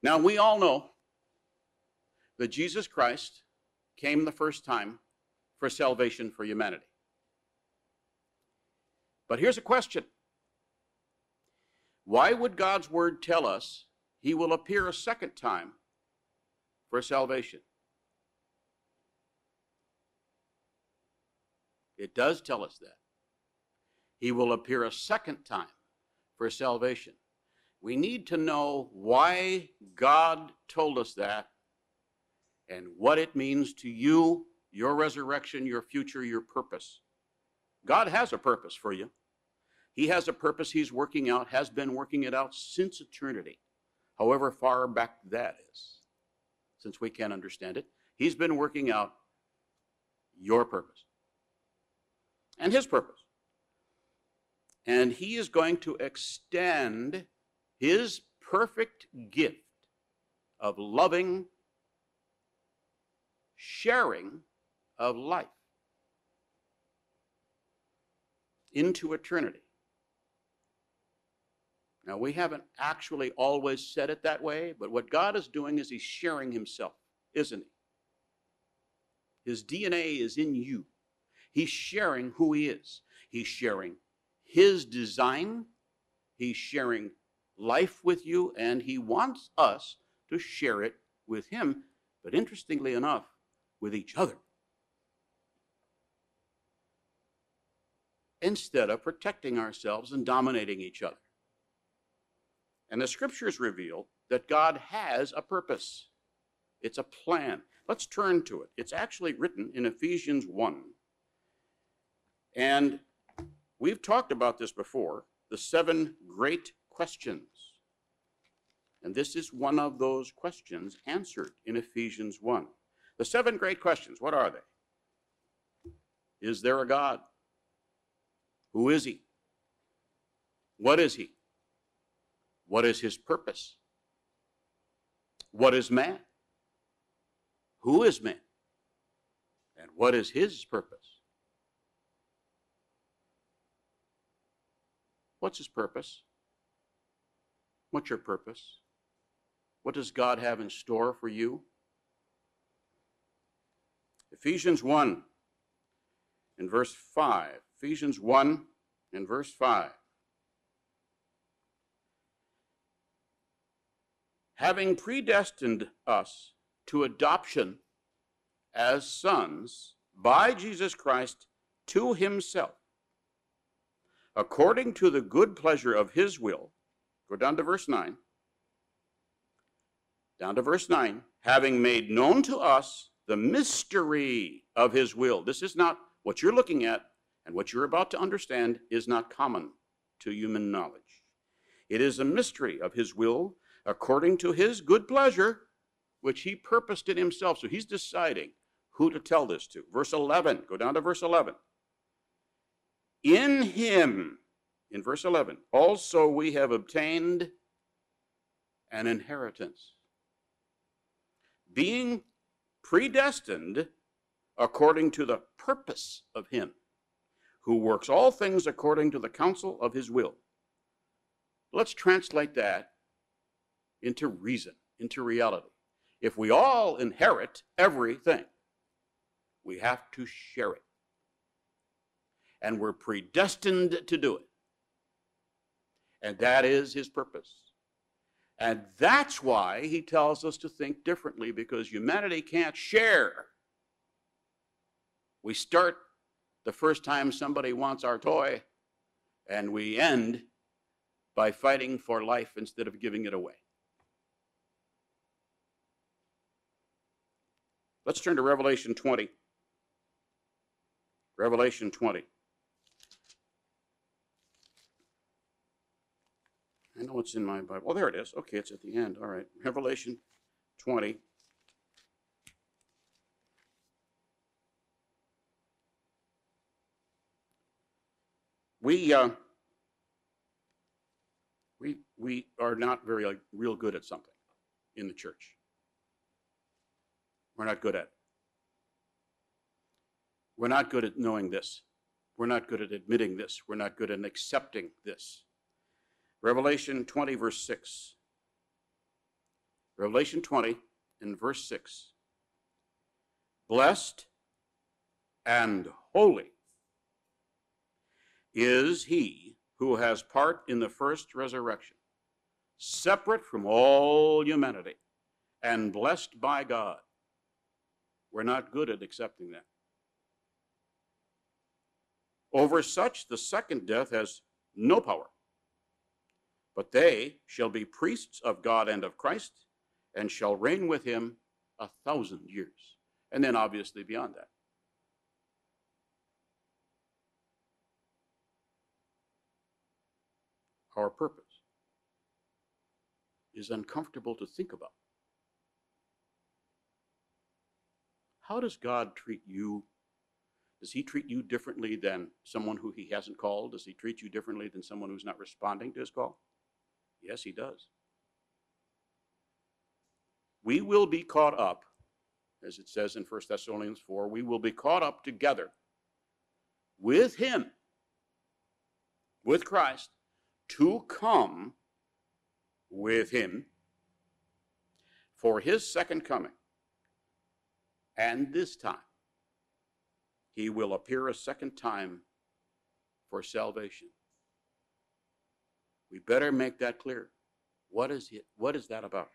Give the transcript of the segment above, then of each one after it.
Now, we all know that Jesus Christ came the first time for salvation for humanity. But here's a question. Why would God's word tell us he will appear a second time for salvation? It does tell us that. He will appear a second time for salvation. We need to know why God told us that and what it means to you, your resurrection, your future, your purpose. God has a purpose for you. He has a purpose he's working out, has been working it out since eternity, however far back that is, since we can't understand it. He's been working out your purpose and his purpose. And he is going to extend his perfect gift of loving sharing of life into eternity. Now, we haven't actually always said it that way, but what God is doing is he's sharing himself, isn't he? His DNA is in you. He's sharing who he is. He's sharing his design. He's sharing life with you, and he wants us to share it with him, but interestingly enough, with each other, instead of protecting ourselves and dominating each other. And the scriptures reveal that God has a purpose. It's a plan. Let's turn to it. It's actually written in Ephesians 1. And we've talked about this before, the 7 great questions. And this is one of those questions answered in Ephesians 1. The 7 great questions, what are they? Is there a God? Who is he? What is he? What is his purpose? What is man? Who is man? And what is his purpose? What's his purpose? What's your purpose? What does God have in store for you? Ephesians 1 in verse 5. Ephesians 1 in verse 5. Having predestined us to adoption as sons by Jesus Christ to himself, according to the good pleasure of his will. Go down to verse 9. Down to verse 9. Having made known to us the mystery of his will. This is not what you're looking at, and what you're about to understand is not common to human knowledge. It is a mystery of his will, according to his good pleasure, which he purposed in himself. So he's deciding who to tell this to. Verse 11, go down to verse 11. In him, in verse 11, also we have obtained an inheritance, being predestined according to the purpose of him who works all things according to the counsel of his will. Let's translate that into reason, into reality. If we all inherit everything, we have to share it. And we're predestined to do it. And that is his purpose. And that's why he tells us to think differently, because humanity can't share. We start the first time somebody wants our toy, and we end by fighting for life instead of giving it away. Let's turn to Revelation 20. Revelation 20. I know it's in my Bible. Oh, there it is. Okay, it's at the end. All right. Revelation 20. We are not very real good at something in the church. We're not good at it. We're not good at knowing this. We're not good at admitting this. We're not good at accepting this. Revelation 20, verse 6. Revelation 20 in verse 6. Blessed and holy is he who has part in the first resurrection, separate from all humanity and blessed by God. We're not good at accepting that. Over such the second death has no power, but they shall be priests of God and of Christ, and shall reign with him 1,000 years. And then obviously beyond that. Our purpose is uncomfortable to think about. How does God treat you? Does he treat you differently than someone who he hasn't called? Does he treat you differently than someone who's not responding to his call? Yes, he does. We will be caught up, as it says in 1 Thessalonians 4, we will be caught up together with him, with Christ, to come with him for his second coming. And this time, he will appear a second time for salvation. We better make that clear. What is it? What is that about?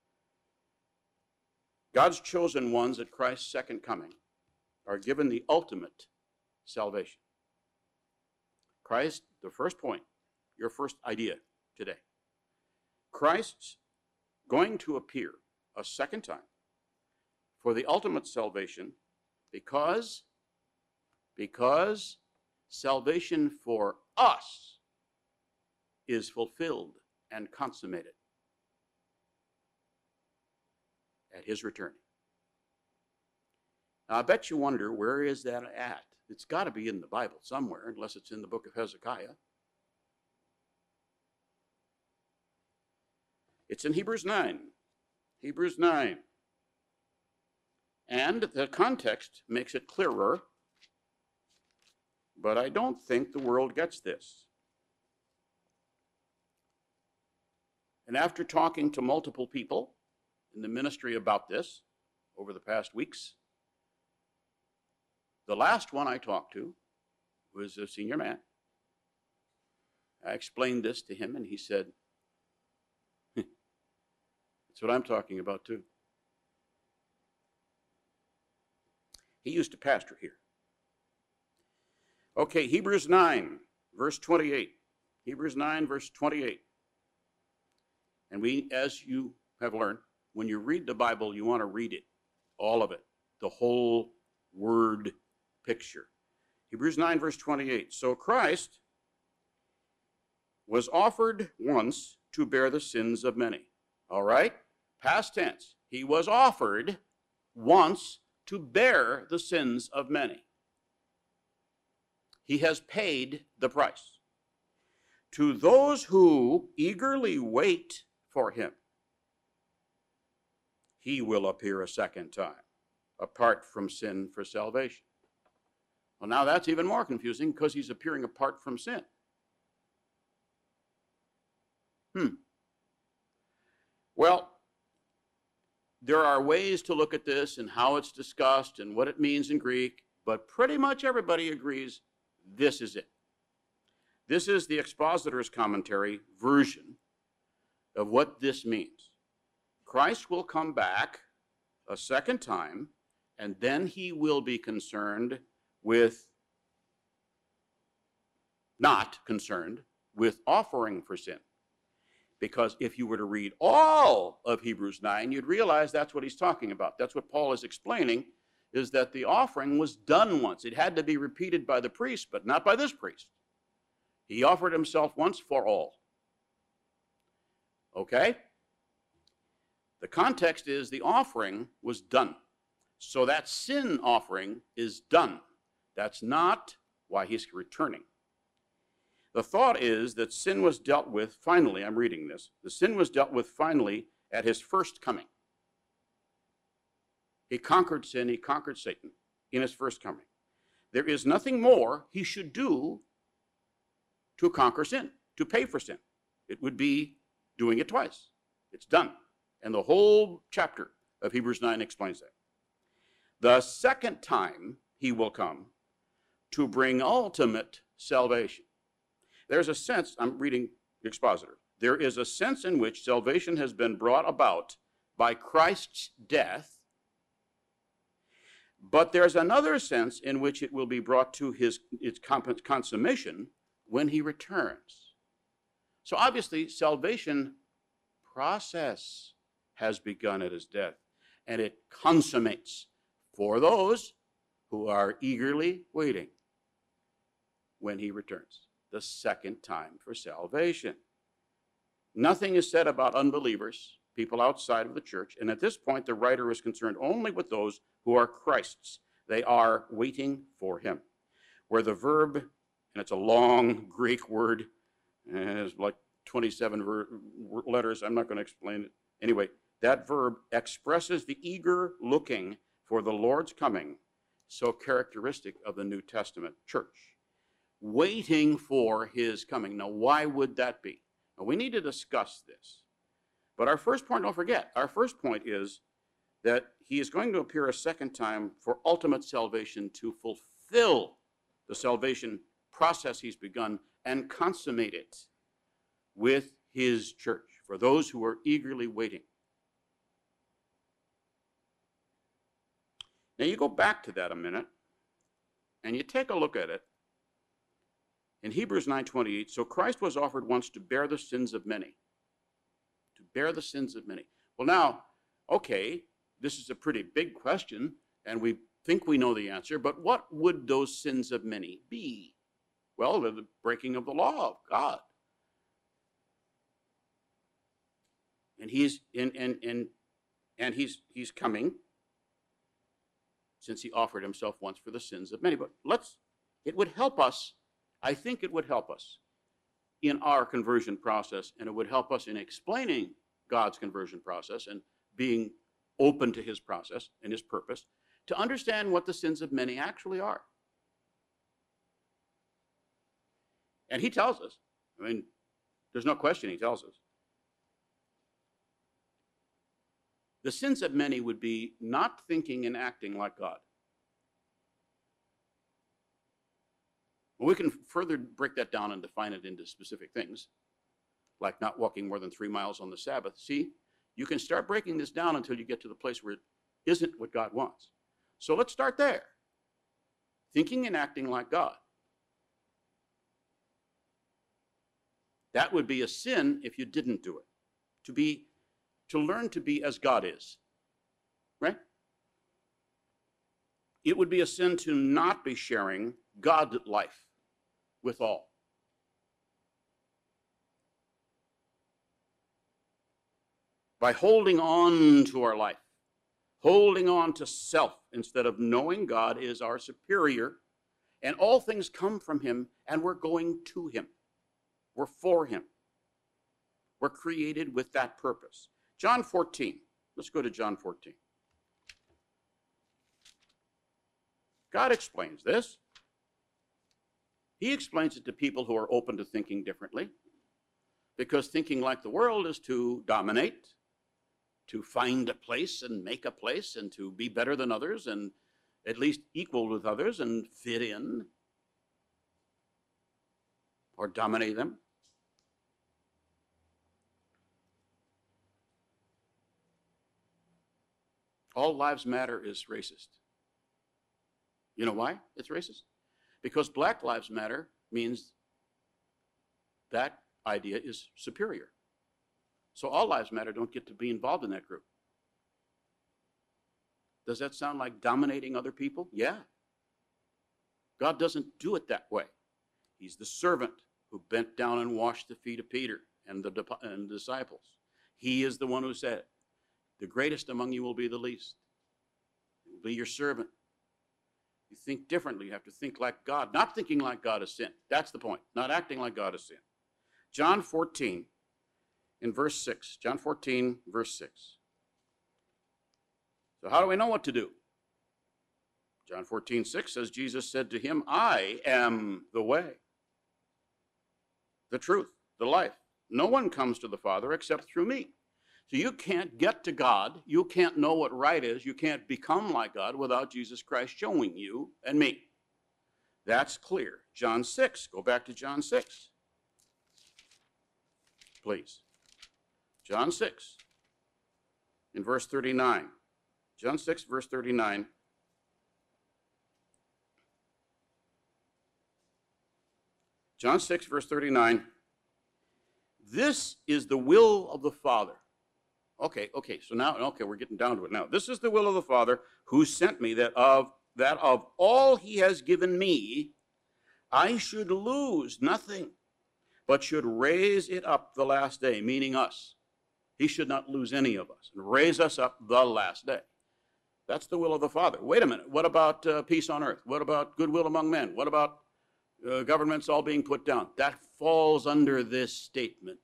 God's chosen ones at Christ's second coming are given the ultimate salvation. Christ, the first point, your first idea today. Christ's going to appear a second time for the ultimate salvation because salvation for us is fulfilled and consummated at his return. Now, I bet you wonder, where is that at? It's got to be in the Bible somewhere, unless it's in the book of Hezekiah. It's in Hebrews 9. Hebrews 9. And the context makes it clearer, but I don't think the world gets this. And after talking to multiple people in the ministry about this over the past weeks, the last one I talked to was a senior man. I explained this to him, and he said, that's what I'm talking about too. He used to pastor here. Okay, Hebrews 9, verse 28. Hebrews 9, verse 28. And we, as you have learned, when you read the Bible, you want to read it, all of it, the whole word picture. Hebrews 9, verse 28. So Christ was offered once to bear the sins of many. All right? Past tense. He was offered once to bear the sins of many. He has paid the price. To those who eagerly wait for him, he will appear a second time, apart from sin for salvation. Well, now that's even more confusing because he's appearing apart from sin. Well, there are ways to look at this and how it's discussed and what it means in Greek, but pretty much everybody agrees this is it. This is the expositor's commentary version of what this means. Christ will come back a second time, and then he will be not concerned with offering for sin. Because if you were to read all of Hebrews 9, you'd realize that's what he's talking about. That's what Paul is explaining, is that the offering was done once. It had to be repeated by the priest, but not by this priest. He offered himself once for all. Okay? The context is the offering was done. So that sin offering is done. That's not why he's returning. The thought is that sin was dealt with finally, I'm reading this, the sin was dealt with finally at his first coming. He conquered sin, he conquered Satan in his first coming. There is nothing more he should do to conquer sin, to pay for sin. It would be doing it twice. It's done. And the whole chapter of Hebrews 9 explains that. The second time he will come to bring ultimate salvation. There's a sense, I'm reading the expositor, there is a sense in which salvation has been brought about by Christ's death, but there's another sense in which it will be brought to its consummation when he returns. So obviously, salvation process has begun at his death, and it consummates for those who are eagerly waiting when he returns, the second time for salvation. Nothing is said about unbelievers, people outside of the church, and at this point the writer is concerned only with those who are Christ's. They are waiting for him. Where the verb, and it's a long Greek word, and it's like 27 letters, I'm not going to explain it. Anyway, that verb expresses the eager looking for the Lord's coming, so characteristic of the New Testament church. Waiting for his coming. Now, why would that be? Now, we need to discuss this. But our first point, don't forget, our first point is that he is going to appear a second time for ultimate salvation to fulfill the salvation process he's begun and consummate it with his church, for those who are eagerly waiting. Now you go back to that a minute, and you take a look at it. In Hebrews 9:28, so Christ was offered once to bear the sins of many. To bear the sins of many. Well now, okay, this is a pretty big question, and we think we know the answer, but what would those sins of many be? Well, the breaking of the law of God. And he's coming, since he offered himself once for the sins of many. But it would help us, I think it would help us in our conversion process, and it would help us in explaining God's conversion process and being open to his process and his purpose, to understand what the sins of many actually are. And he tells us, I mean, there's no question he tells us. The sins of many would be not thinking and acting like God. Well, we can further break that down and define it into specific things, like not walking more than 3 miles on the Sabbath. See, you can start breaking this down until you get to the place where it isn't what God wants. So let's start there. Thinking and acting like God. That would be a sin if you didn't do it. To learn to be as God is, right? It would be a sin to not be sharing God life with all. By holding on to our life, holding on to self instead of knowing God is our superior, and all things come from him, and we're going to him. We're for him. We're created with that purpose. John 14. Let's go to John 14. God explains this. He explains it to people who are open to thinking differently, because thinking like the world is to dominate, to find a place and make a place, and to be better than others and at least equal with others and fit in or dominate them. All lives matter is racist. You know why it's racist? Because Black Lives Matter means that idea is superior. So all lives matter don't get to be involved in that group. Does that sound like dominating other people? Yeah. God doesn't do it that way. He's the servant who bent down and washed the feet of Peter and the disciples. He is the one who said, the greatest among you will be the least. It will be your servant. You think differently. You have to think like God. Not thinking like God is sin. That's the point. Not acting like God is sin. John 14 in verse 6. John 14, verse 6. So how do we know what to do? John 14, 6 says, Jesus said to him, I am the way, the truth, the life. No one comes to the Father except through me. So you can't get to God. You can't know what right is. You can't become like God without Jesus Christ showing you and me. That's clear. John 6. Go back to John 6. Please. John 6 in verse 39. John 6, verse 39. John 6, verse 39. This is the will of the Father. Okay, so now, we're getting down to it now. This is the will of the Father who sent me, that of all he has given me, I should lose nothing, but should raise it up the last day, meaning us. He should not lose any of us, and raise us up the last day. That's the will of the Father. Wait a minute, what about peace on earth? What about goodwill among men? What about governments all being put down? That falls under this statement.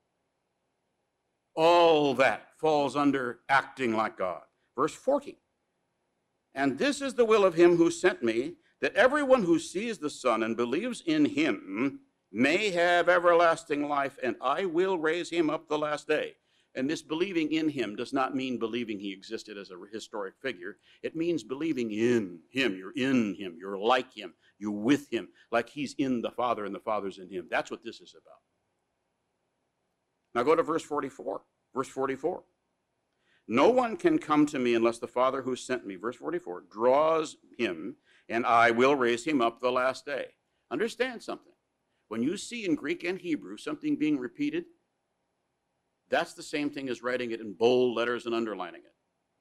All that falls under acting like God. Verse 40. And this is the will of him who sent me, that everyone who sees the Son and believes in him may have everlasting life, and I will raise him up the last day. And this believing in him does not mean believing he existed as a historic figure. It means believing in him. You're in him. You're like him. You're with him, like he's in the Father and the Father's in him. That's what this is about. Now go to verse 44. Verse 44. No one can come to me unless the Father who sent me, verse 44, draws him, and I will raise him up the last day. Understand something. When you see in Greek and Hebrew something being repeated, that's the same thing as writing it in bold letters and underlining it.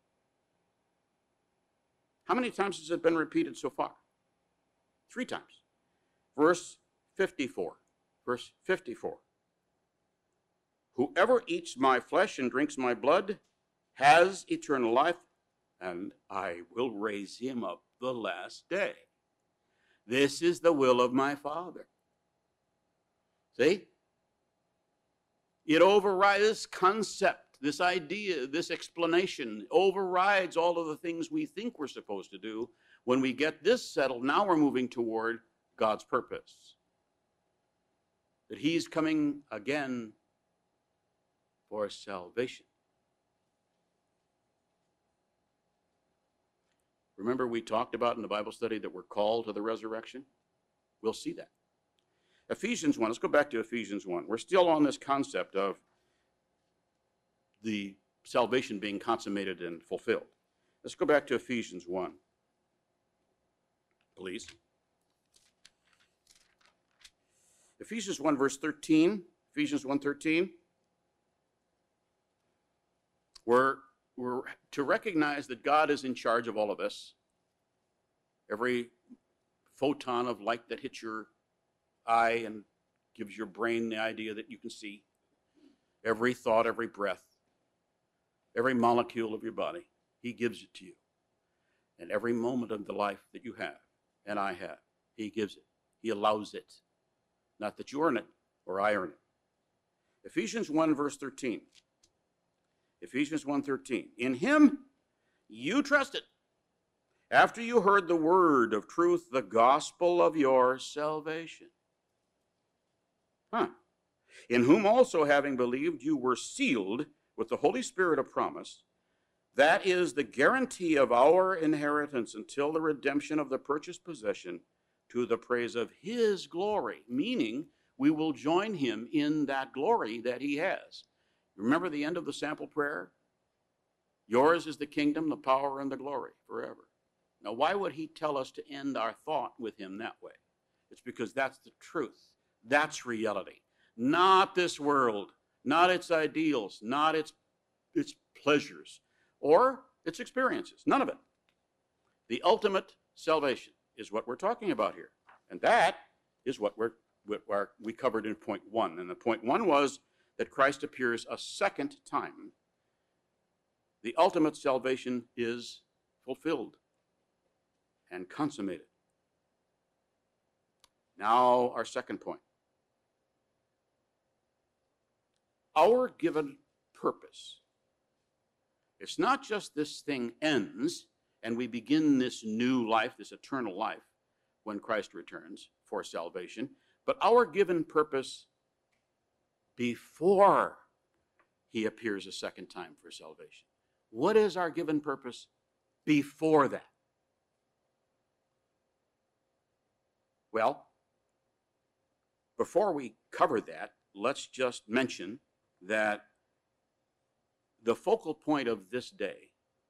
How many times has it been repeated so far? 3 times. Verse 54. Verse 54. Whoever eats my flesh and drinks my blood has eternal life, and I will raise him up the last day. This is the will of my Father. See? It overrides this concept, this idea, this explanation, overrides all of the things we think we're supposed to do. When we get this settled, now we're moving toward God's purpose. That he's coming again for salvation. Remember we talked about in the Bible study that we're called to the resurrection? We'll see that. Ephesians 1, let's go back to Ephesians 1. We're still on this concept of the salvation being consummated and fulfilled. Let's go back to Ephesians 1, please. Ephesians 1, verse 13. Ephesians 1:13. We're to recognize that God is in charge of all of this. Every photon of light that hits your eye and gives your brain the idea that you can see. Every thought, every breath, every molecule of your body, he gives it to you. And every moment of the life that you have and I have, he gives it. He allows it. Not that you earn it or I earn it. Ephesians 1, verse 13. Ephesians 1:13. In him you trusted, after you heard the word of truth, the gospel of your salvation. In whom also, having believed, you were sealed with the Holy Spirit of promise. That is the guarantee of our inheritance until the redemption of the purchased possession, to the praise of his glory. Meaning, we will join him in that glory that he has. Remember the end of the sample prayer? Yours is the kingdom, the power, and the glory forever. Now, why would he tell us to end our thought with him that way? It's because that's the truth. That's reality. Not this world, not its ideals, not its pleasures, or its experiences. None of it. The ultimate salvation is what we're talking about here. And that is what we covered in point 1. And the point 1 was that Christ appears a second time. The ultimate salvation is fulfilled and consummated. Now, our second point. Our given purpose. It's not just this thing ends and we begin this new life, this eternal life, when Christ returns for salvation, but our given purpose before he appears a second time for salvation. What is our given purpose before that? Well, before we cover that, let's just mention that the focal point of this day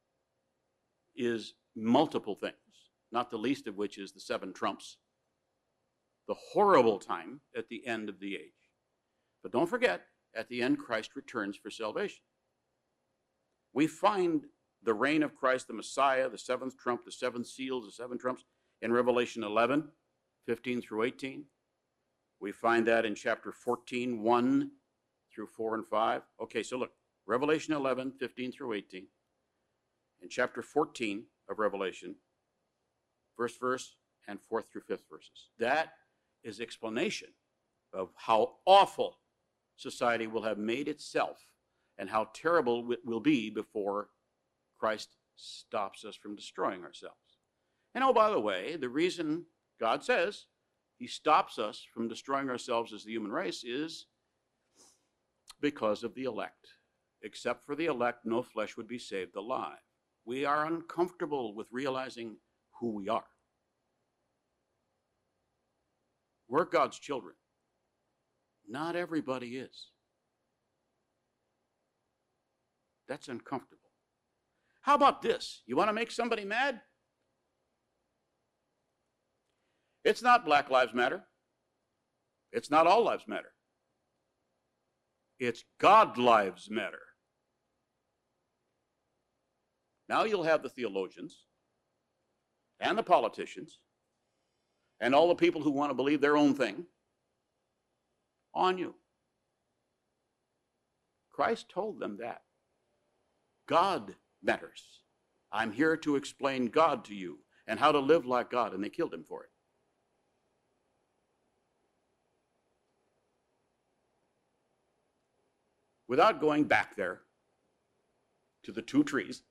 is multiple things, not the least of which is the seven trumps, the horrible time at the end of the age. But don't forget, at the end, Christ returns for salvation. We find the reign of Christ, the Messiah, the seventh trump, the seven seals, the seven trumps, in Revelation 11, 15 through 18. We find that in chapter 14, 1 through 4 and 5. Okay, so look, Revelation 11, 15 through 18. In chapter 14 of Revelation, first verse and 4th through 5th verses. That is explanation of how awful society will have made itself and how terrible it will be before Christ stops us from destroying ourselves. And oh, by the way, the reason God says he stops us from destroying ourselves as the human race is because of the elect. Except for the elect, no flesh would be saved alive. We are uncomfortable with realizing who we are. We're God's children. Not everybody is. That's uncomfortable. How about this? You want to make somebody mad? It's not Black Lives Matter. It's not All Lives Matter. It's God Lives Matter. Now you'll have the theologians and the politicians and all the people who want to believe their own thing on you. Christ told them that. God matters. I'm here to explain God to you and how to live like God, and they killed him for it. Without going back there to the two trees,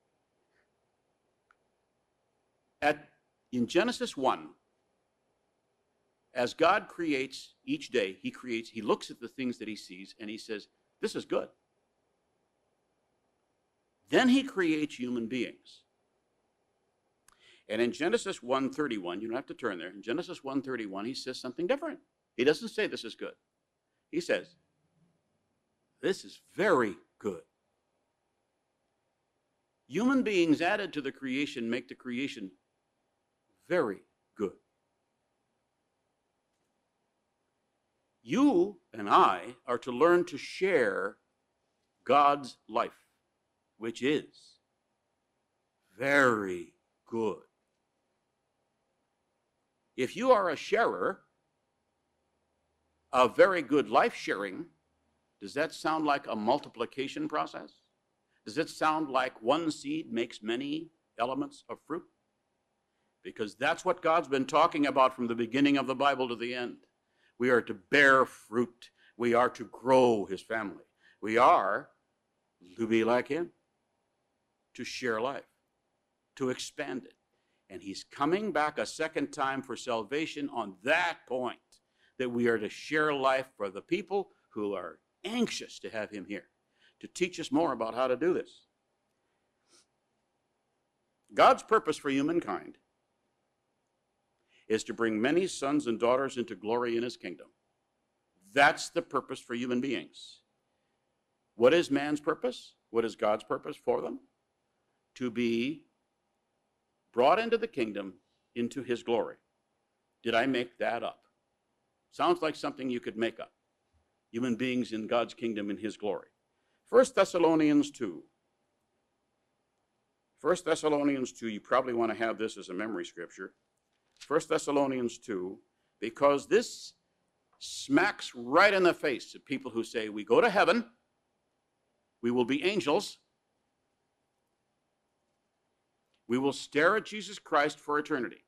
in Genesis 1, as God creates each day, he looks at the things that he sees and he says, this is good. Then he creates human beings. And in Genesis 1:31, you don't have to turn there, in Genesis 1:31, he says something different. He doesn't say this is good. He says, this is very good. Human beings added to the creation make the creation very good. You and I are to learn to share God's life, which is very good. If you are a sharer of very good life sharing, does that sound like a multiplication process? Does it sound like one seed makes many elements of fruit? Because that's what God's been talking about from the beginning of the Bible to the end. We are to bear fruit. We are to grow his family. We are to be like him, to share life, to expand it. And he's coming back a second time for salvation on that point, that we are to share life for the people who are anxious to have him here, to teach us more about how to do this. God's purpose for humankind is to bring many sons and daughters into glory in his kingdom. That's the purpose for human beings. What is man's purpose? What is God's purpose for them? To be brought into the kingdom, into his glory. Did I make that up? Sounds like something you could make up. Human beings in God's kingdom in his glory. 1 Thessalonians 2. 1 Thessalonians 2, you probably want to have this as a memory scripture. 1 Thessalonians 2, because this smacks right in the face of people who say, we go to heaven, we will be angels, we will stare at Jesus Christ for eternity.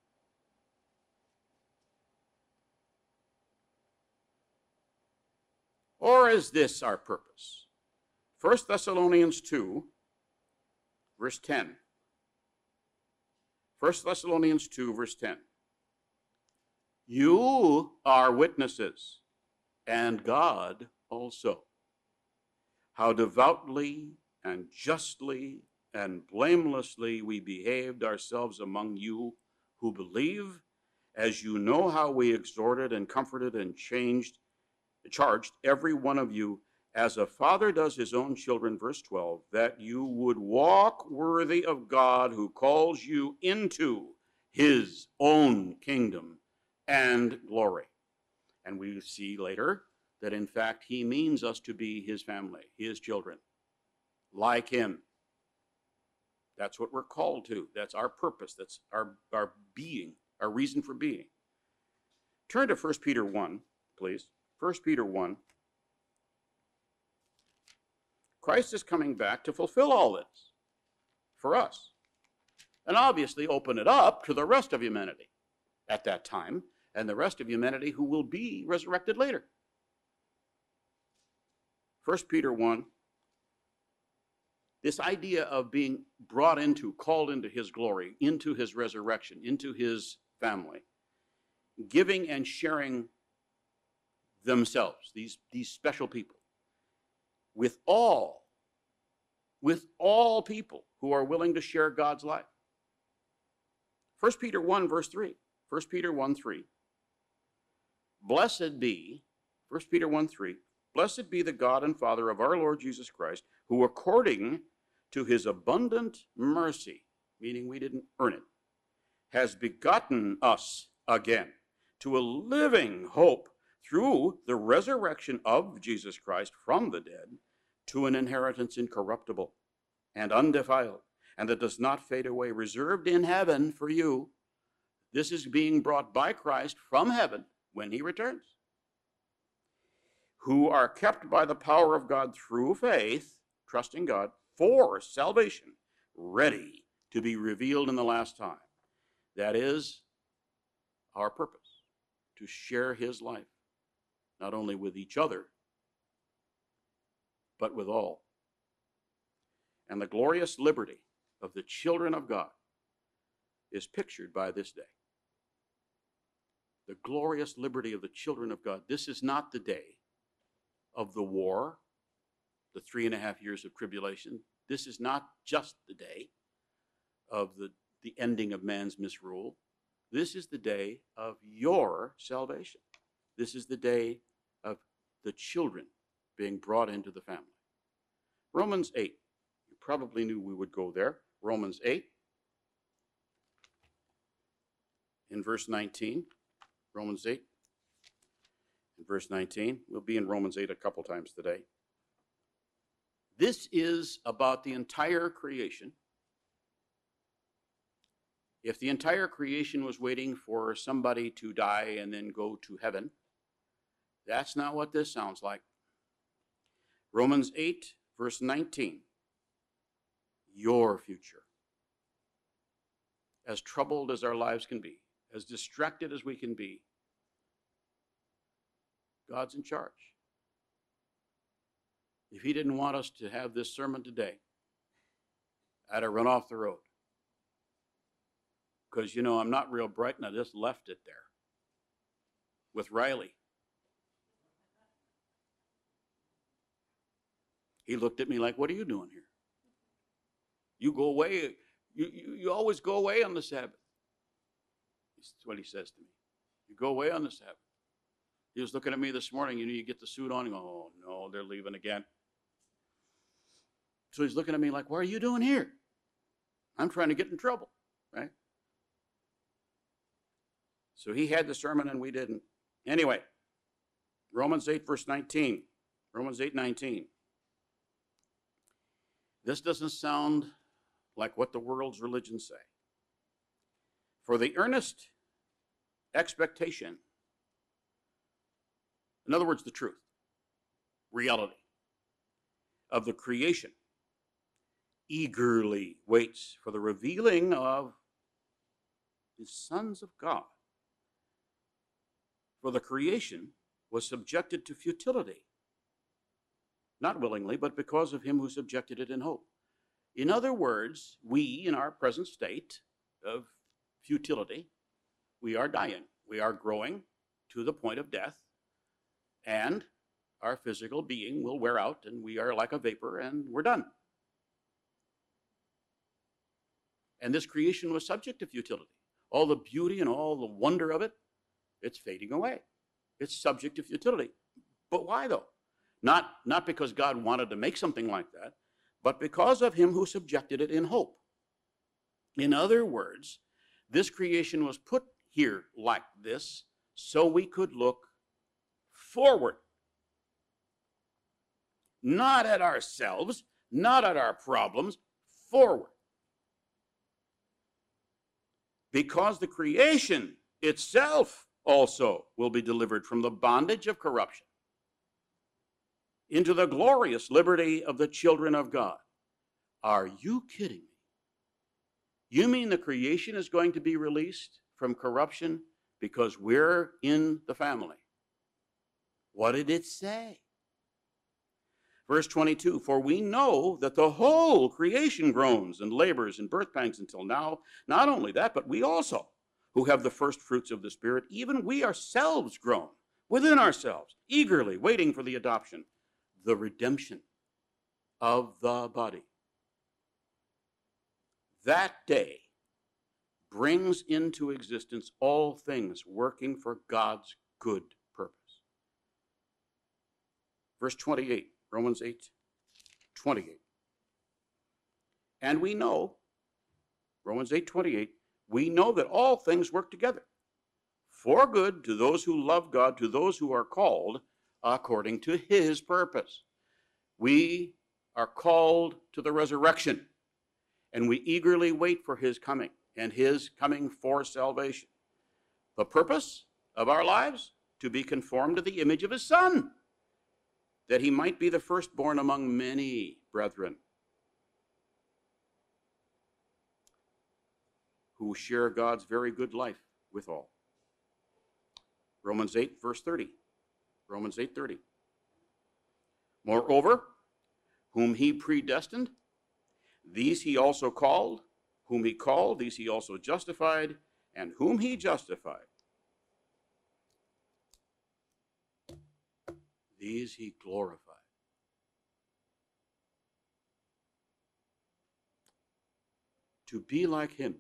Or is this our purpose? 1 Thessalonians 2, verse 10. 1 Thessalonians 2, verse 10. You are witnesses, and God also, how devoutly and justly and blamelessly we behaved ourselves among you who believe, as you know how we exhorted and comforted and charged every one of you as a father does his own children, verse 12, that you would walk worthy of God who calls you into his own kingdom and glory. And we see later that in fact he means us to be his family, his children, like him. That's what we're called to. That's our purpose. That's our being, our reason for being. Turn to 1 Peter 1, please. 1 Peter 1. Christ is coming back to fulfill all this for us. And obviously open it up to the rest of humanity at that time, and the rest of humanity who will be resurrected later. 1 Peter 1, this idea of being brought into, called into his glory, into his resurrection, into his family, giving and sharing themselves, these special people, with all people who are willing to share God's life. 1 Peter 1, verse 3. 1 Peter 1, 3. Blessed be, 1 Peter 1, 3. Blessed be the God and Father of our Lord Jesus Christ, who according to his abundant mercy, meaning we didn't earn it, has begotten us again to a living hope through the resurrection of Jesus Christ from the dead, to an inheritance incorruptible and undefiled, and that does not fade away, reserved in heaven for you. This is being brought by Christ from heaven when he returns. Who are kept by the power of God through faith, trusting God, for salvation, ready to be revealed in the last time. That is our purpose, to share his life, not only with each other, but with all. And the glorious liberty of the children of God is pictured by this day. The glorious liberty of the children of God. This is not the day of the war, the 3.5 years of tribulation. This is not just the day of the ending of man's misrule. This is the day of your salvation. This is the day of the children being brought into the family. Romans 8. You probably knew we would go there. Romans 8 in verse 19. Romans 8 in verse 19. We'll be in Romans 8 a couple times today. This is about the entire creation. If the entire creation was waiting for somebody to die and then go to heaven, that's not what this sounds like. Romans 8, verse 19. Your future. As troubled as our lives can be, as distracted as we can be, God's in charge. If he didn't want us to have this sermon today, I'd have run off the road. Because, you know, I'm not real bright and I just left it there with Riley. He looked at me like, what are you doing here? You go away. You always go away on the Sabbath. That's what he says to me. You go away on the Sabbath. He was looking at me this morning. You know, you get the suit on and go, oh, no, they're leaving again. So he's looking at me like, what are you doing here? I'm trying to get in trouble, right? So he had the sermon and we didn't. Anyway, Romans 8, verse 19. Romans 8, 19. This doesn't sound like what the world's religions say. For the earnest expectation, in other words, the truth, reality of the creation, eagerly waits for the revealing of the sons of God. For the creation was subjected to futility, not willingly, but because of him who subjected it in hope. In other words, we, in our present state of futility, we are dying. We are growing to the point of death, and our physical being will wear out and we are like a vapor and we're done. And this creation was subject to futility. All the beauty and all the wonder of it, it's fading away. It's subject to futility. But why though? Not because God wanted to make something like that, but because of him who subjected it in hope. In other words, this creation was put here like this so we could look forward. Not at ourselves, not at our problems, forward. Because the creation itself also will be delivered from the bondage of corruption into the glorious liberty of the children of God. Are you kidding me? You mean the creation is going to be released from corruption because we're in the family? What did it say? Verse 22, for we know that the whole creation groans and labors in birth pangs until now. Not only that, but we also, who have the first fruits of the Spirit, even we ourselves groan within ourselves, eagerly waiting for the adoption, the redemption of the body. That day brings into existence all things working for God's good purpose. Verse 28, Romans 8:28. And we know, Romans 8:28, we know that all things work together for good to those who love God, to those who are called according to his purpose. We are called to the resurrection, and we eagerly wait for his coming and his coming for salvation. The purpose of our lives, to be conformed to the image of his Son, that he might be the firstborn among many brethren who share God's very good life with all. Romans 8, verse 30. Romans 8:30. Moreover, whom he predestined, these he also called. Whom he called, these he also justified. And whom he justified, these he glorified. To be like him.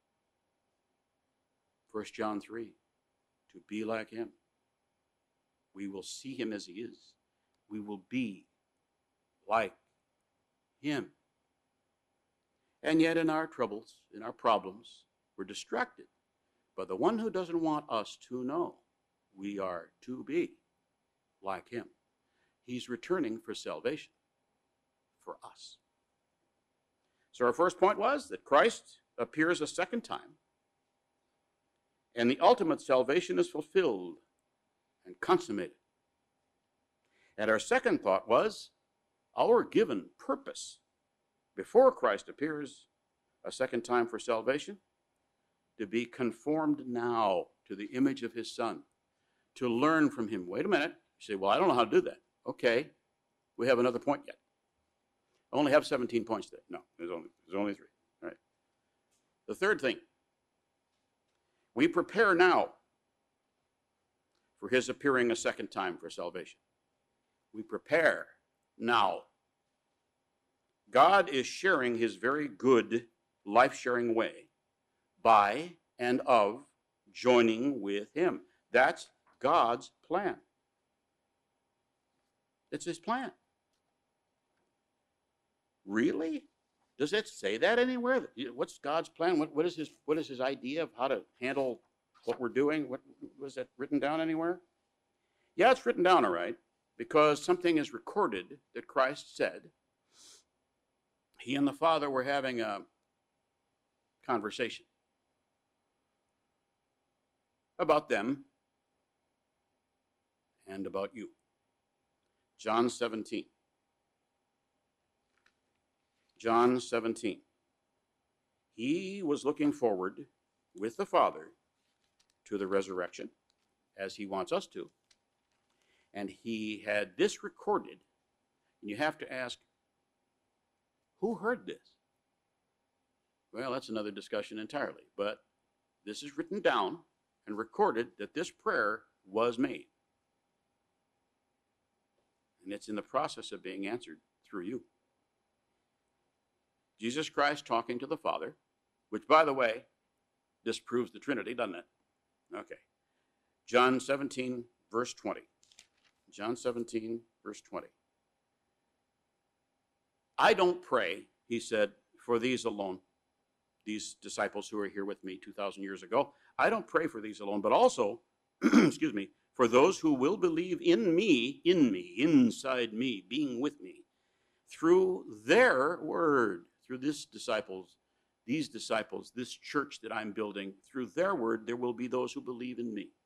1 John 3. To be like him. We will see him as he is. We will be like him. And yet in our troubles, in our problems, we're distracted by the one who doesn't want us to know we are to be like him. He's returning for salvation for us. So our first point was that Christ appears a second time, and the ultimate salvation is fulfilled and consummated. And our second thought was our given purpose before Christ appears a second time for salvation, to be conformed now to the image of his Son, to learn from him. Wait a minute. You say, well, I don't know how to do that. Okay, we have another point yet. I only have 17 points today. No, there's only 3. All right. The third thing, we prepare now for his appearing a second time for salvation. We prepare now. God is sharing his very good life-sharing way by and of joining with him. That's God's plan. It's his plan. Really? Does it say that anywhere? What's God's plan? What is his idea of how to handle what we're doing? Was that written down anywhere? Yeah, it's written down all right, because something is recorded that Christ said. He and the Father were having a conversation about them and about you. John 17. John 17. He was looking forward with the Father to the resurrection, as he wants us to. And he had this recorded, and you have to ask, who heard this? Well, that's another discussion entirely, but this is written down and recorded that this prayer was made. And it's in the process of being answered through you. Jesus Christ talking to the Father, which, by the way, disproves the Trinity, doesn't it? Okay. John 17, verse 20. John 17, verse 20. I don't pray, he said, for these alone, these disciples who are here with me 2,000 years ago. I don't pray for these alone, but also, excuse me, for those who will believe in me, inside me, being with me, through their word, through these disciples, this church that I'm building, through their word, there will be those who believe in me.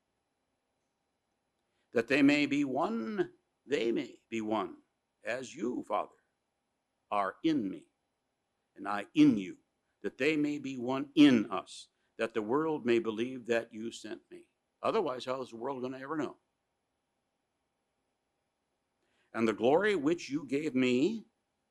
That they may be one, as you, Father, are in me, and I in you, that they may be one in us, that the world may believe that you sent me. Otherwise, how is the world going to ever know? And the glory which you gave me,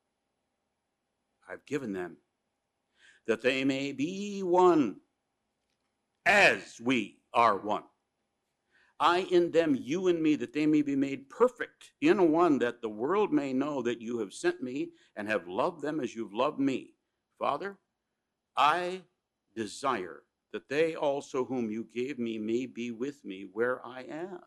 I've given them, that they may be one, as we are one. I in them, you in me, that they may be made perfect in one, that the world may know that you have sent me and have loved them as you've loved me. Father, I desire that they also whom you gave me may be with me where I am,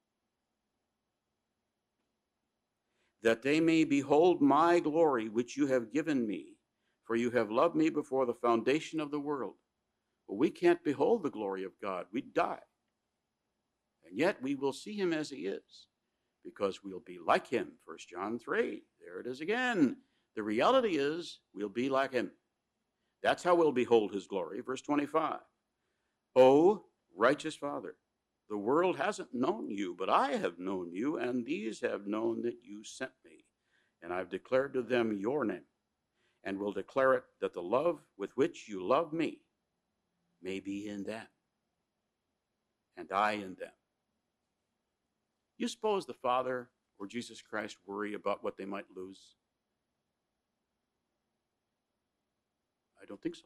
that they may behold my glory which you have given me, for you have loved me before the foundation of the world. But we can't behold the glory of God. We'd die. And yet we will see him as he is, because we'll be like him. 1 John 3, there it is again. The reality is we'll be like him. That's how we'll behold his glory. Verse 25. O righteous Father, the world hasn't known you, but I have known you, and these have known that you sent me. And I've declared to them your name, and will declare it, that the love with which you love me may be in them, and I in them. You suppose the Father or Jesus Christ worry about what they might lose? I don't think so.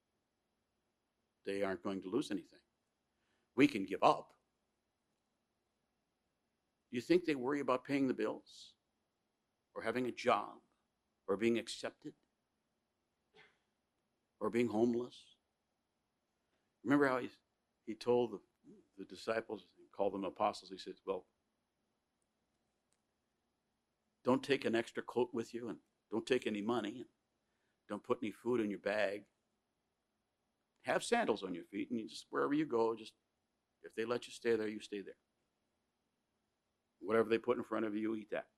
They aren't going to lose anything. We can give up. Do you think they worry about paying the bills, or having a job, or being accepted, or being homeless? Remember how he told the disciples, he called them apostles, he said, well, don't take an extra coat with you, and don't take any money, and don't put any food in your bag. Have sandals on your feet, and you just, wherever you go, just, if they let you stay there, you stay there. Whatever they put in front of you, eat that.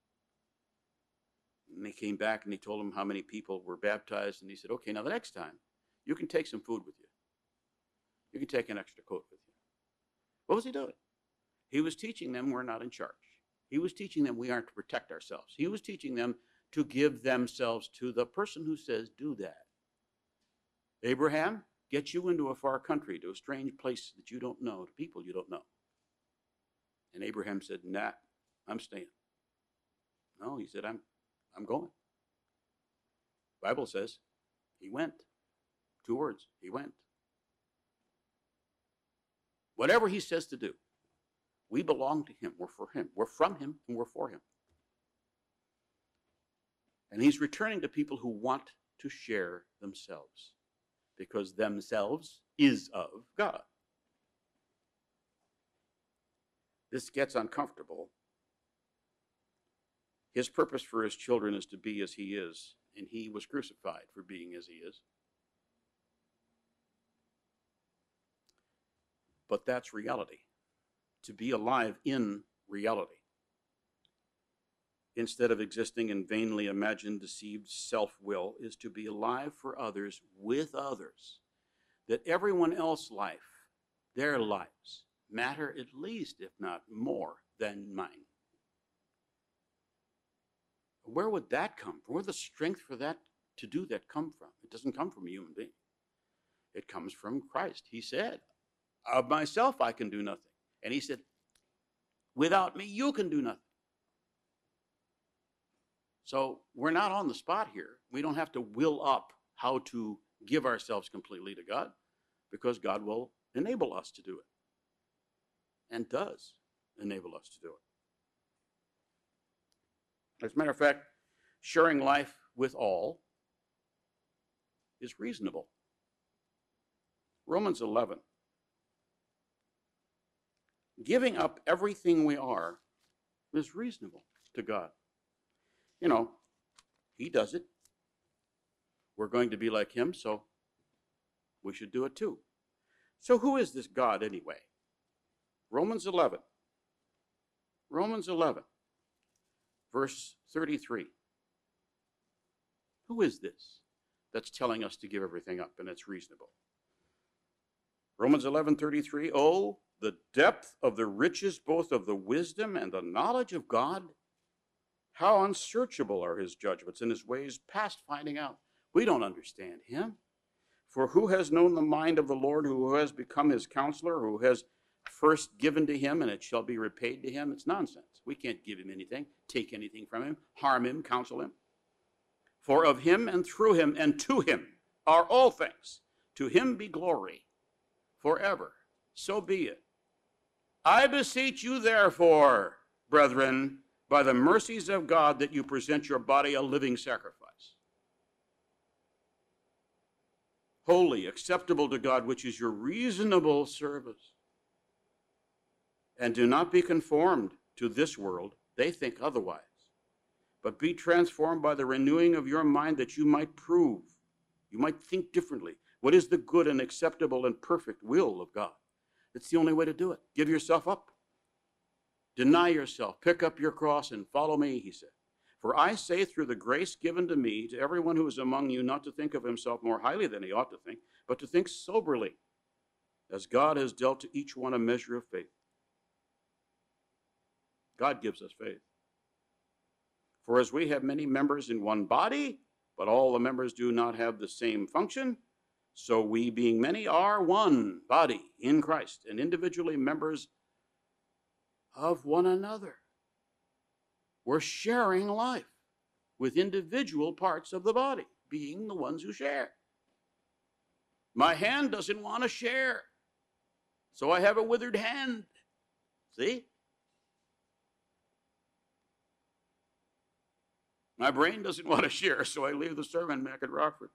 And they came back and he told them how many people were baptized, and he said, okay, now the next time, you can take some food with you. You can take an extra coat with you. What was he doing? He was teaching them we're not in charge. He was teaching them we aren't to protect ourselves. He was teaching them to give themselves to the person who says, do that. Abraham, get you into a far country, to a strange place that you don't know, to people you don't know. And Abraham said, nah, I'm staying. No, he said, I'm going. The Bible says he went. 2 words, he went. Whatever he says to do, we belong to him. We're for him. We're from him, and we're for him. And he's returning to people who want to share themselves, because themselves is of God. This gets uncomfortable. His purpose for his children is to be as he is, and he was crucified for being as he is. But that's reality. To be alive in reality, instead of existing in vainly imagined, deceived self-will, is to be alive for others, with others, that everyone else's life, their lives, matter at least, if not more, than mine. Where would that come from? Where would the strength for that, to do that, come from? It doesn't come from a human being. It comes from Christ. He said, of myself I can do nothing. And he said, without me you can do nothing. So we're not on the spot here. We don't have to will up how to give ourselves completely to God, because God will enable us to do it, and does enable us to do it. As a matter of fact, sharing life with all is reasonable. Romans 11. Giving up everything we are is reasonable to God. You know, he does it. We're going to be like him, so we should do it too. So who is this God anyway? Romans 11. Romans 11, verse 33. Who is this that's telling us to give everything up and it's reasonable? Romans 11:33. Oh, the depth of the riches both of the wisdom and the knowledge of God. How unsearchable are his judgments and his ways past finding out. We don't understand him. For who has known the mind of the Lord, who has become his counselor, who has first given to him and it shall be repaid to him? It's nonsense. We can't give him anything, take anything from him, harm him, counsel him. For of him and through him and to him are all things. To him be glory forever. So be it. I beseech you therefore, brethren, by the mercies of God, that you present your body a living sacrifice, holy, acceptable to God, which is your reasonable service. And do not be conformed to this world. They think otherwise. But be transformed by the renewing of your mind, that you might prove, you might think differently, what is the good and acceptable and perfect will of God. It's the only way to do it. Give yourself up. Deny yourself. Pick up your cross and follow me, he said. For I say, through the grace given to me, to everyone who is among you, not to think of himself more highly than he ought to think, but to think soberly, as God has dealt to each one a measure of faith. God gives us faith. For as we have many members in one body, but all the members do not have the same function, so we, being many, are one body in Christ, and individually members of one another. We're sharing life with individual parts of the body, being the ones who share. My hand doesn't want to share, so I have a withered hand. See? My brain doesn't want to share, so I leave the sermon back at Rockford.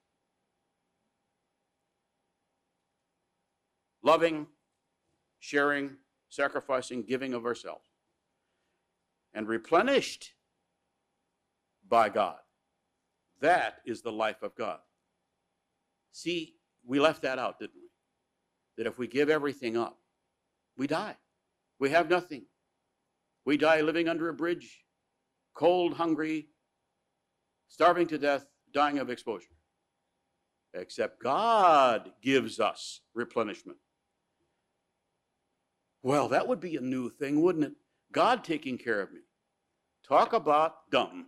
Loving, sharing, sacrificing, giving of ourselves, and replenished by God. That is the life of God. See, we left that out, didn't we? That if we give everything up, we die. We have nothing. We die living under a bridge, cold, hungry, starving to death, dying of exposure. Except God gives us replenishment. Well, that would be a new thing, wouldn't it? God taking care of me. Talk about dumb.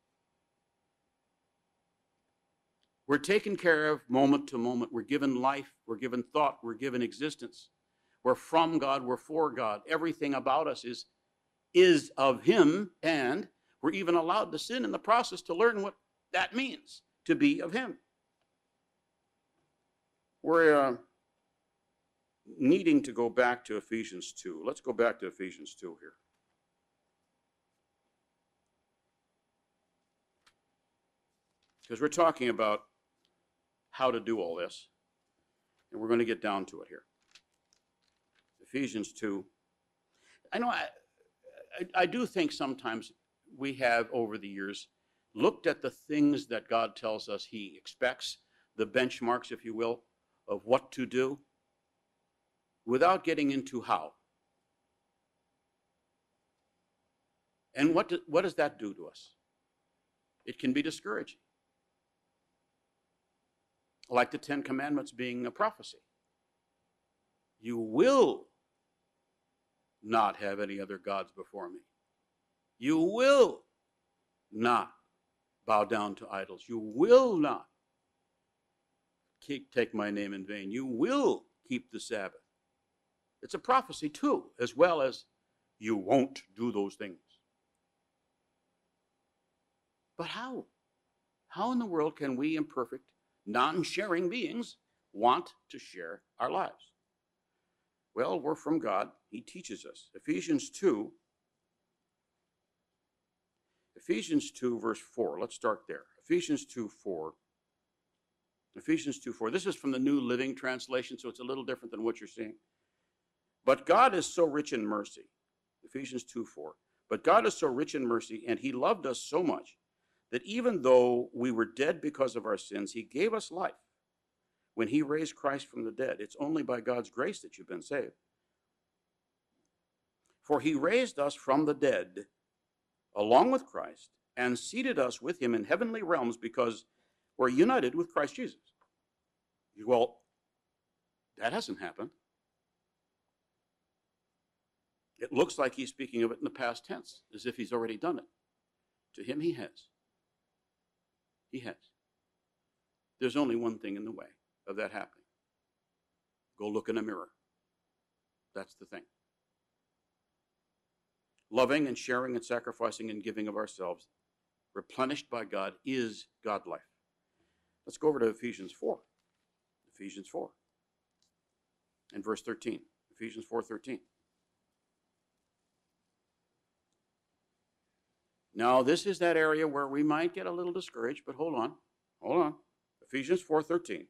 We're taken care of moment to moment. We're given life. We're given thought. We're given existence. We're from God. We're for God. Everything about us is of him, and we're even allowed to sin in the process to learn what that means, to be of him. We're needing to go back to Ephesians 2. Let's go back to Ephesians 2 here. Because we're talking about how to do all this, and we're going to get down to it here. Ephesians 2. I know I do think sometimes we have, over the years, looked at the things that God tells us he expects, the benchmarks, if you will, of what to do, without getting into how. And what does that do to us? It can be discouraging. Like the Ten Commandments being a prophecy. You will not have any other gods before me. You will not bow down to idols. You will not take my name in vain. You will keep the Sabbath. It's a prophecy too, as well as you won't do those things. But how? How in the world can we imperfect, non-sharing beings want to share our lives? Well, we're from God. He teaches us. Ephesians Ephesians 2, verse 4. Let's start there. Ephesians 2, 4. Ephesians 2, 4. This is from the New Living Translation, so it's a little different than what you're seeing. But God is so rich in mercy. Ephesians 2, 4. But God is so rich in mercy, and he loved us so much that even though we were dead because of our sins, he gave us life when he raised Christ from the dead. It's only by God's grace that you've been saved. For he raised us from the dead along with Christ and seated us with him in heavenly realms because we're united with Christ Jesus. Well, that hasn't happened. It looks like he's speaking of it in the past tense, as if he's already done it. To him, he has. He has. There's only one thing in the way of that happening. Go look in a mirror. That's the thing. Loving and sharing and sacrificing and giving of ourselves, replenished by God, is God life. Let's go over to Ephesians 4. Ephesians 4. And verse 13. Ephesians 4:13. Now, this is that area where we might get a little discouraged, but hold on. Hold on. Ephesians 4:13.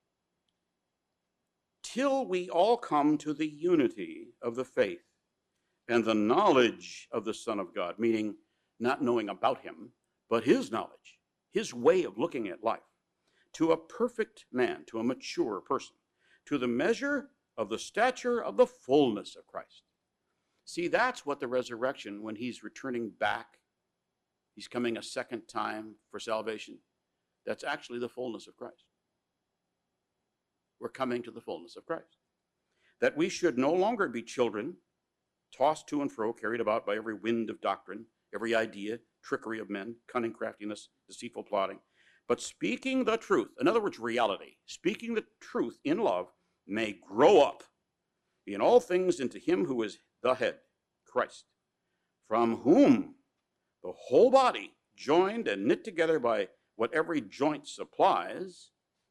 Till we all come to the unity of the faith and the knowledge of the Son of God, meaning not knowing about him, but his knowledge, his way of looking at life, to a perfect man, to a mature person, to the measure of the stature of the fullness of Christ. See, that's what the resurrection, when he's returning back, he's coming a second time for salvation, that's actually the fullness of Christ. We're coming to the fullness of Christ. That we should no longer be children, tossed to and fro, carried about by every wind of doctrine, every idea, trickery of men, cunning craftiness, deceitful plotting, but speaking the truth, in other words, reality, speaking the truth in love, may grow up in all things into him who is the head, Christ, from whom the whole body, joined and knit together by what every joint supplies,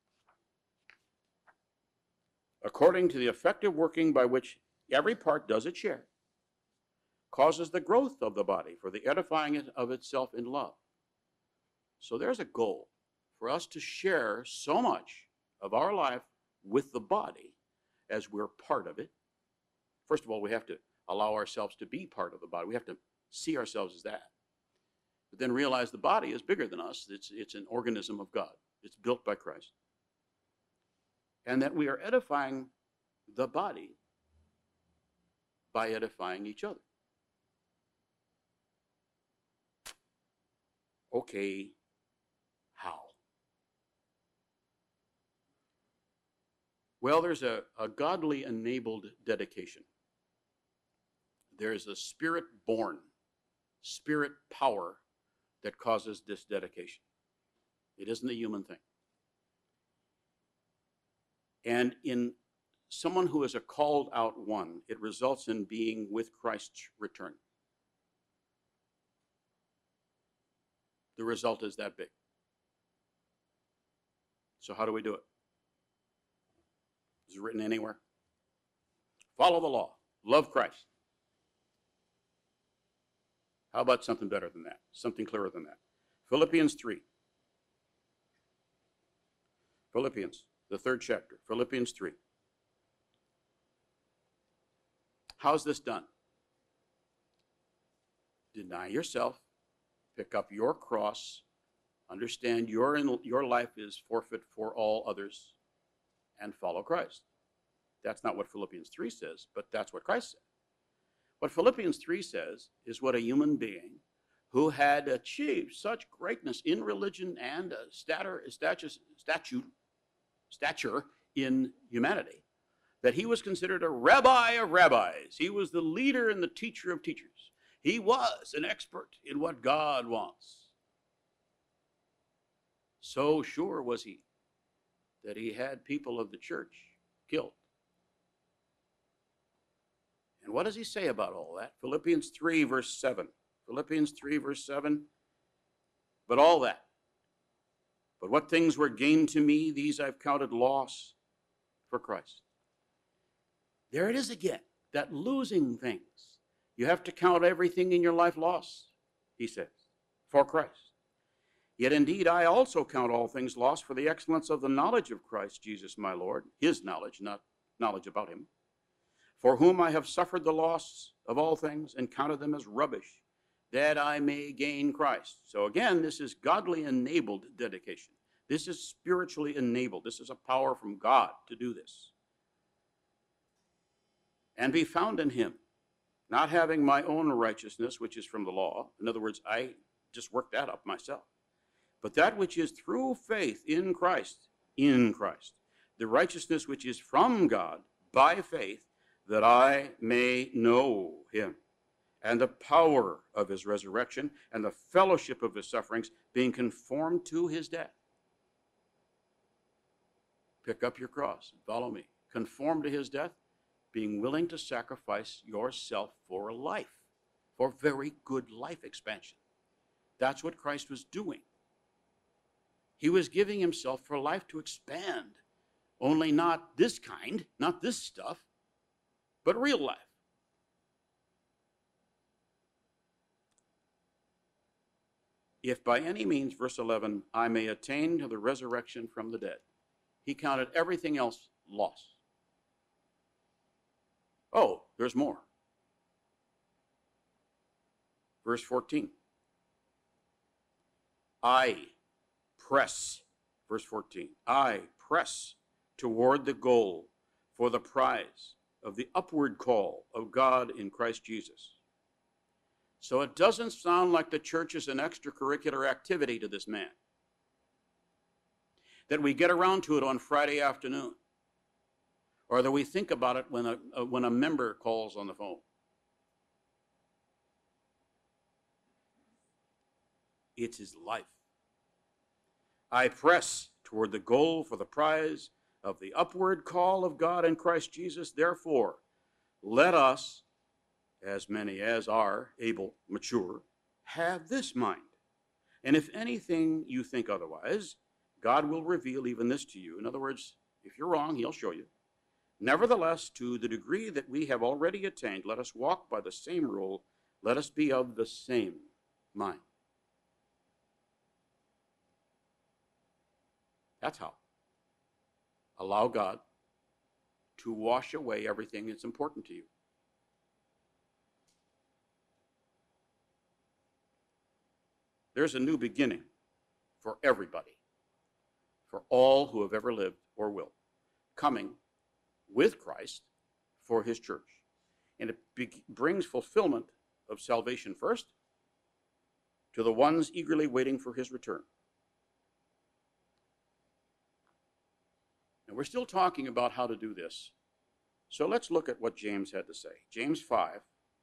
according to the effective working by which every part does its share, causes the growth of the body for the edifying of itself in love. So there's a goal for us to share so much of our life with the body as we're part of it. First of all, we have to allow ourselves to be part of the body. We have to see ourselves as that. But then realize the body is bigger than us. It's an organism of God. It's built by Christ. And that we are edifying the body by edifying each other. Okay, how? Well, there's a godly enabled dedication. There's a spirit-born, spirit power that causes this dedication. It isn't a human thing. And in someone who is a called out one, it results in being with Christ's return. The result is that big. So how do we do it? Is it written anywhere? Follow the law. Love Christ. How about something better than that? Something clearer than that? Philippians 3. Philippians, the 3rd chapter. Philippians 3. How's this done? Deny yourself. Pick up your cross. Understand your life is forfeit for all others. And follow Christ. That's not what Philippians 3 says, but that's what Christ said. What Philippians 3 says is what a human being who had achieved such greatness in religion and stature in humanity, that he was considered a rabbi of rabbis. He was the leader and the teacher of teachers. He was an expert in what God wants. So sure was he that he had people of the church killed. And what does he say about all that? Philippians 3, verse 7. Philippians 3, verse 7. But all that. But what things were gained to me, these I've counted loss for Christ. There it is again, that losing things. You have to count everything in your life loss, he says, for Christ. Yet indeed I also count all things lost for the excellence of the knowledge of Christ Jesus my Lord, his knowledge, not knowledge about him, for whom I have suffered the loss of all things and counted them as rubbish, that I may gain Christ. So again, this is godly enabled dedication. This is spiritually enabled. This is a power from God to do this. And be found in him, not having my own righteousness, which is from the law. In other words, I just worked that up myself. But that which is through faith in Christ, the righteousness which is from God by faith, that I may know him, and the power of his resurrection, and the fellowship of his sufferings, being conformed to his death. Pick up your cross and follow me. Conform to his death, being willing to sacrifice yourself for a life, for very good life expansion. That's what Christ was doing. He was giving himself for life to expand, only not this kind, not this stuff, but real life. If by any means, verse 11, I may attain to the resurrection from the dead. He counted everything else lost. Oh, there's more. Verse 14. I press, verse 14, I press toward the goal for the prize of the upward call of God in Christ Jesus. So it doesn't sound like the church is an extracurricular activity to this man, that we get around to it on Friday afternoon, or that we think about it when a member calls on the phone. It's his life. I press toward the goal for the prize of the upward call of God in Christ Jesus. Therefore, let us, as many as are able, mature, have this mind. And if anything you think otherwise, God will reveal even this to you. In other words, if you're wrong, he'll show you. Nevertheless, to the degree that we have already attained, let us walk by the same rule. Let us be of the same mind. That's how. Allow God to wash away everything that's important to you. There's a new beginning for everybody, for all who have ever lived or will, coming with Christ for his church. And it brings fulfillment of salvation first to the ones eagerly waiting for his return. And we're still talking about how to do this. So let's look at what James had to say. James 5.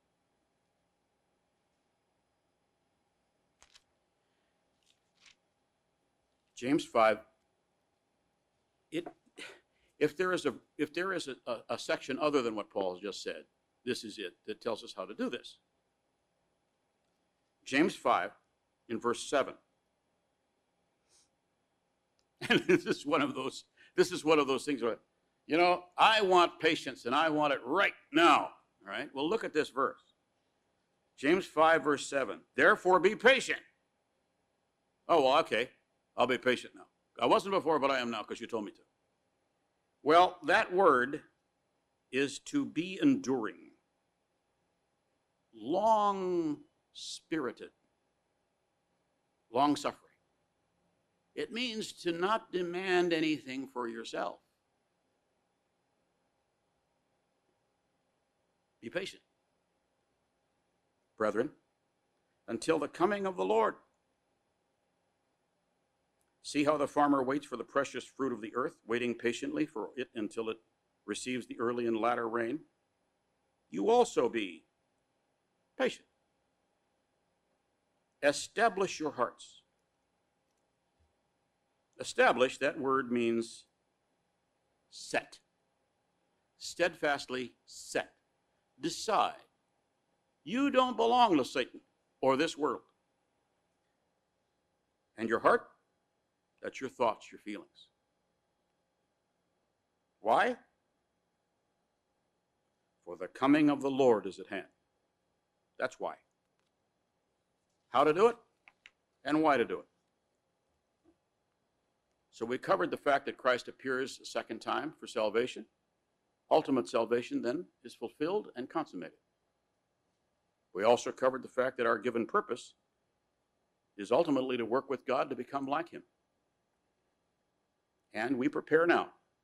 James 5. If there is a section other than what Paul has just said, this is it that tells us how to do this. James 5 in verse 7. And this is one of those things where, I want patience and I want it right now. All right? Well, look at this verse. James 5 verse 7. Therefore be patient. Oh, well, okay. I'll be patient now. I wasn't before, but I am now because you told me to. Well, that word is to be enduring, long-spirited, long-suffering. It means to not demand anything for yourself. Be patient, brethren, until the coming of the Lord. See how the farmer waits for the precious fruit of the earth, waiting patiently for it until it receives the early and latter rain. You also be patient. Establish your hearts. Establish, that word means set. Steadfastly set. Decide. You don't belong to Satan or this world. And your heart? That's your thoughts, your feelings. Why? For the coming of the Lord is at hand. That's why. How to do it? and why to do it. So we covered the fact that Christ appears a second time for salvation. Ultimate salvation then is fulfilled and consummated. We also covered the fact that our given purpose is ultimately to work with God to become like him. And we prepare now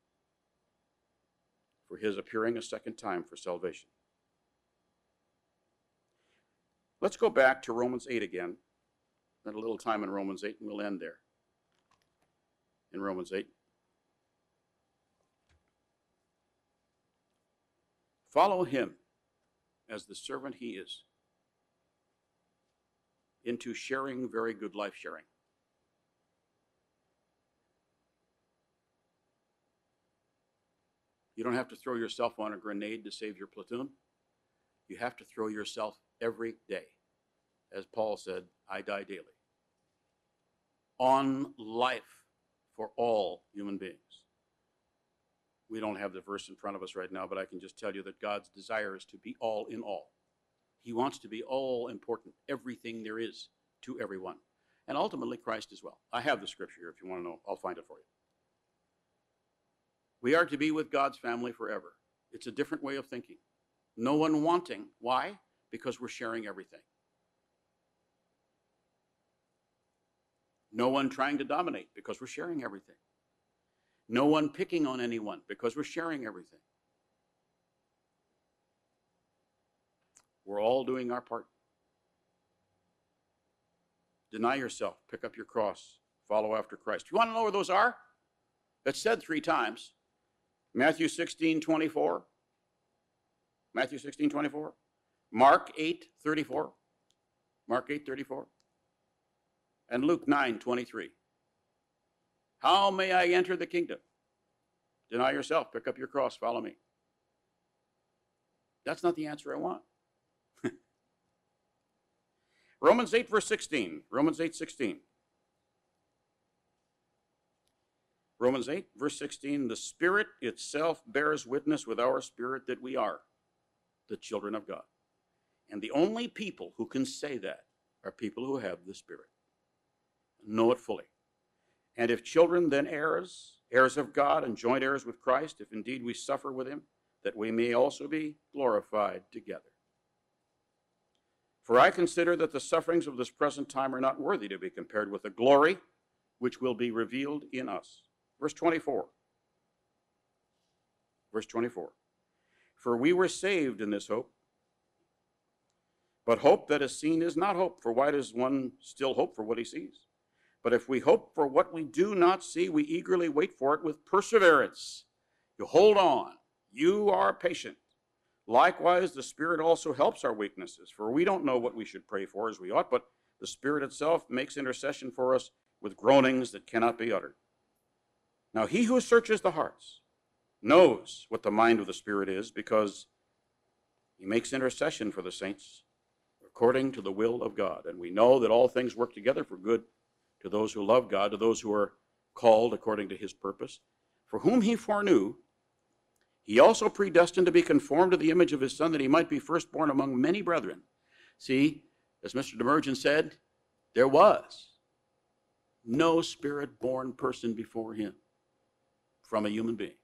for his appearing a second time for salvation. Let's go back to Romans 8 again. Spend a little time in Romans 8 and we'll end there. In Romans 8. Follow him as the servant he is into sharing very good life sharing. You don't have to throw yourself on a grenade to save your platoon. You have to throw yourself every day. As Paul said, I die daily. On life for all human beings. We don't have the verse in front of us right now, but I can just tell you that God's desire is to be all in all. He wants to be all important, everything there is to everyone. And ultimately Christ as well. I have the scripture here if you want to know. I'll find it for you. We are to be with God's family forever. It's a different way of thinking. No one wanting. Why? Because we're sharing everything. No one trying to dominate because we're sharing everything. No one picking on anyone because we're sharing everything. We're all doing our part. Deny yourself, pick up your cross, follow after Christ. You want to know where those are? That's said 3 times. Matthew 16:24. Matthew 16:24. Mark 8:34. Mark 8:34. And Luke 9:23. How may I enter the kingdom? Deny yourself, pick up your cross, follow me. That's not the answer I want. Romans 8 verse 16. Romans 8:16. Romans 8 verse 16. The Spirit itself bears witness with our spirit that we are the children of God. And the only people who can say that are people who have the Spirit. Know it fully. And if children, then heirs, heirs of God and joint heirs with Christ, if indeed we suffer with him, that we may also be glorified together. For I consider that the sufferings of this present time are not worthy to be compared with the glory which will be revealed in us. Verse 24. Verse 24. For we were saved in this hope. But hope that is seen is not hope, for why does one still hope for what he sees? But if we hope for what we do not see, we eagerly wait for it with perseverance. You hold on. You are patient. Likewise, the Spirit also helps our weaknesses, for we don't know what we should pray for as we ought, but the Spirit itself makes intercession for us with groanings that cannot be uttered. Now he who searches the hearts knows what the mind of the Spirit is, because he makes intercession for the saints according to the will of God. And we know that all things work together for good to those who love God, to those who are called according to his purpose. For whom he foreknew, he also predestined to be conformed to the image of his Son, that he might be firstborn among many brethren. See, as Mr. Demergen said, there was no Spirit-born person before him from a human being.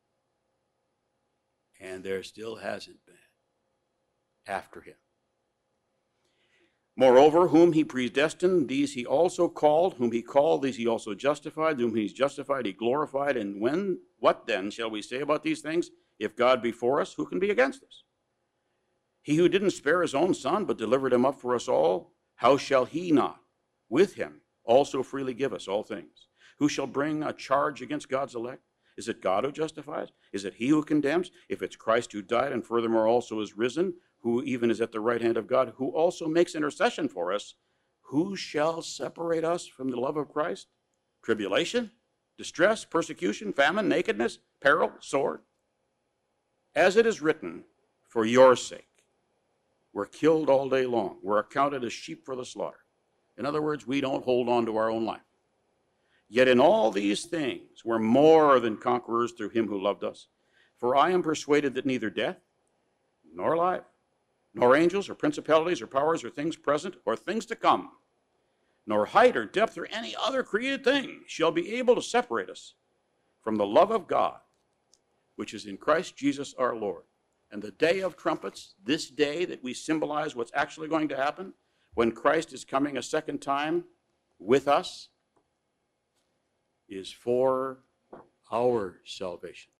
And there still hasn't been after him. Moreover, whom he predestined, these he also called. Whom he called, these he also justified. Whom he's justified, he glorified. And what then shall we say about these things? If God be for us, who can be against us? He who didn't spare his own Son, but delivered him up for us all, how shall he not with him also freely give us all things? Who shall bring a charge against God's elect? Is it God who justifies? Is it he who condemns? If it's Christ who died and furthermore also is risen, who even is at the right hand of God, who also makes intercession for us, who shall separate us from the love of Christ? Tribulation, distress, persecution, famine, nakedness, peril, sword. As it is written, for your sake, we're killed all day long. We're accounted as sheep for the slaughter. In other words, we don't hold on to our own life. Yet in all these things, we're more than conquerors through him who loved us. For I am persuaded that neither death, nor life, nor angels, or principalities, or powers, or things present, or things to come, nor height or depth or any other created thing shall be able to separate us from the love of God, which is in Christ Jesus our Lord. And the day of trumpets, this day that we symbolize what's actually going to happen, when Christ is coming a second time with us, is for our salvation.